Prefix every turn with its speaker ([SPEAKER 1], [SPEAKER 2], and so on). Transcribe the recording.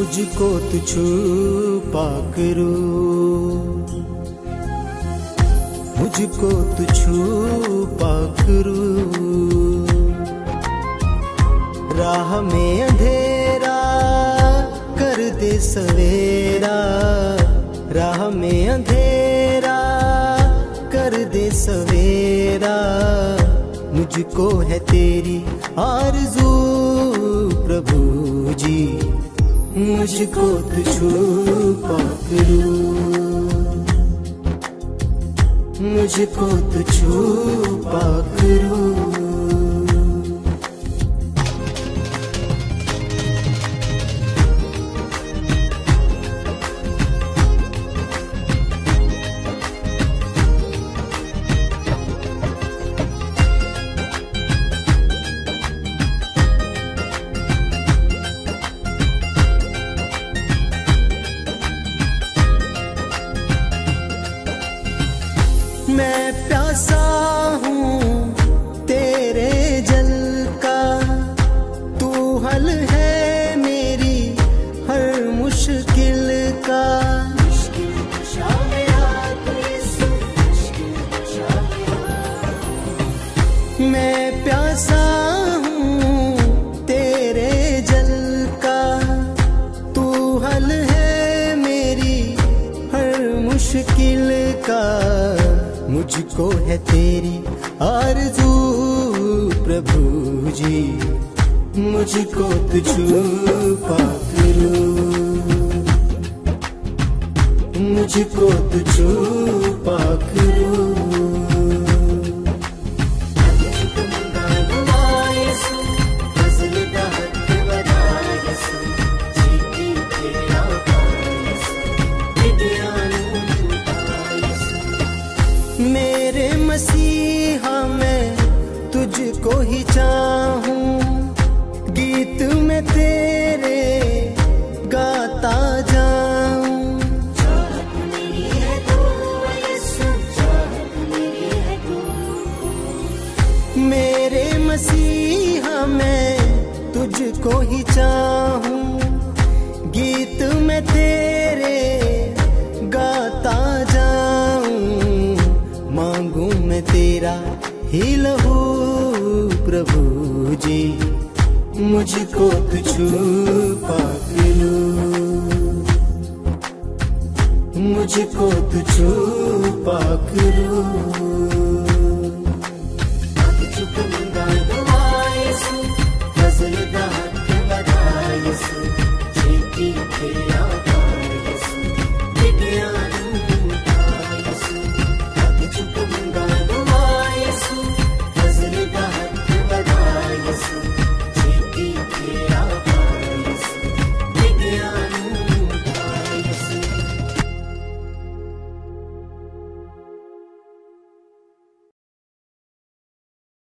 [SPEAKER 1] मुझको तू छुपा करूं, मुझको तू छुपा करूं। राह में अंधेरा कर दे सवेरा, राह में अंधेरा कर दे सवेरा। मुझको है तेरी आरज़ू प्रभु जी, मुझको तू छुपा करूं, मुझको तू छुपा करूं। मैं प्यासा हूँ तेरे जल का, तू हल है मेरी हर मुश्किल का। मैं प्यासा हूँ तेरे जल का, तू हल है मेरी हर मुश्किल का। मुझको है तेरी आरज़ू प्रभु जी, मुझको तू छुपा करूं, मुझको तू छुपा करूं। मेरे मसीहा मैं तुझको ही चाहूं, गीत में तेरे गाता जाऊं। मेरे मसीहा मैं तुझको ही चाहूं, गीत में तेरे गाता जाऊं। मांगू मैं तेरा ही लहू प्रभु जी, मुझको तू छुपा करूं, मुझको तू छुपा करूं।